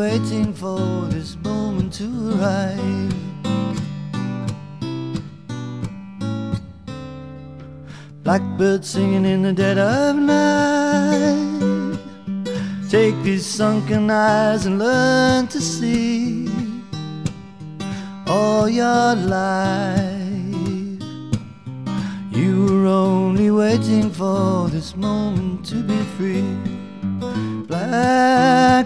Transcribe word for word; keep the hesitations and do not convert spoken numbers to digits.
waiting for this moment to arrive. Blackbird singing in the dead of night. Take these sunken eyes and learn to see all your life. You were only waiting for this moment to be free. Black